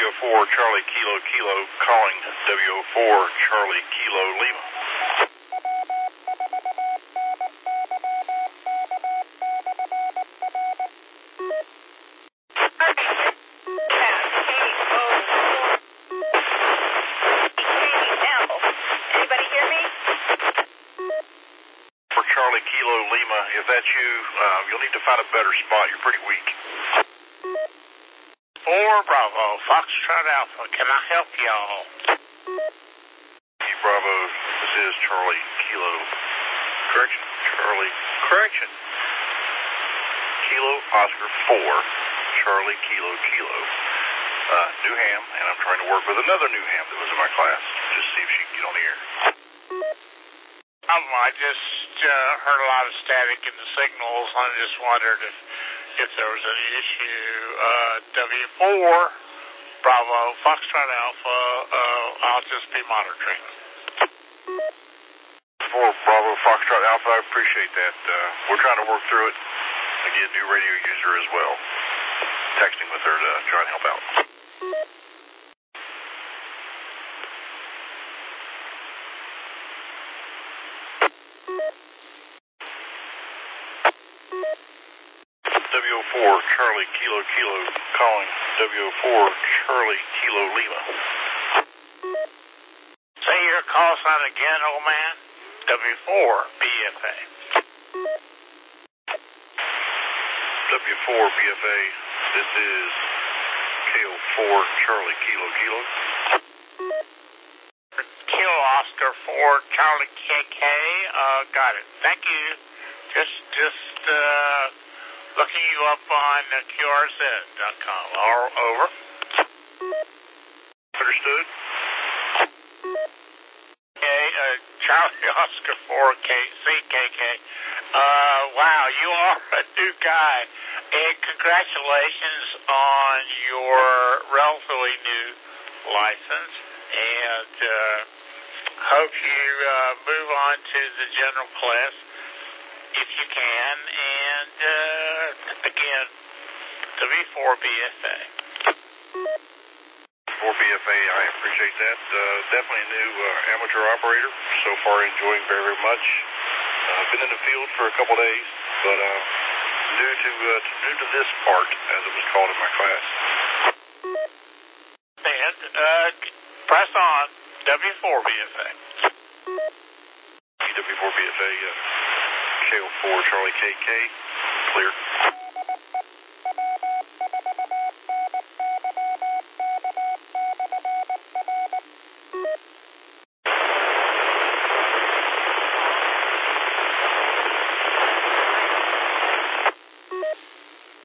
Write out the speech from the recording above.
WO4 Charlie Kilo Kilo calling WO4 Charlie Kilo Lima. Anybody hear me? For Charlie Kilo Lima, if that's you, you'll need to find a better spot. You're pretty weak. 4 Bravo, Foxtrot Alpha, can I help y'all? Bravo, this is Charlie Kilo. Correction. Kilo Oscar 4, Charlie Kilo Kilo. New ham, and I'm trying to work with another new ham that was in my class. Just see if she can get on the air. I just heard a lot of static in the signals. I just wondered if there was an issue. W4 Bravo, Foxtrot Alpha, I'll just be monitoring. 4 Bravo, Foxtrot Alpha, I appreciate that. We're trying to work through it. Again, new radio user as well. Texting with her to try and help out. WO4 Charlie Kilo Kilo calling WO4 Charlie Kilo Lima. Say your call sign again, old man. W4 BFA. W4 BFA, this is KO4 Charlie Kilo Kilo. Kilo Oscar 4 Charlie KK, got it. Thank you. Just looking you up on QRZ.com. Over. Understood. Okay, Charlie Oscar 4 CKK. Wow, you are a new guy. And congratulations on your relatively new license. And hope you move on to the general class if you can. And again, W4BFA. 4BFA, I appreciate that. Definitely a new amateur operator. So far enjoying very, very much. Been in the field for a couple days, but new to this part, as it was called in my class. And press on W4BFA. W4BFA, KO4 Charlie KK, clear.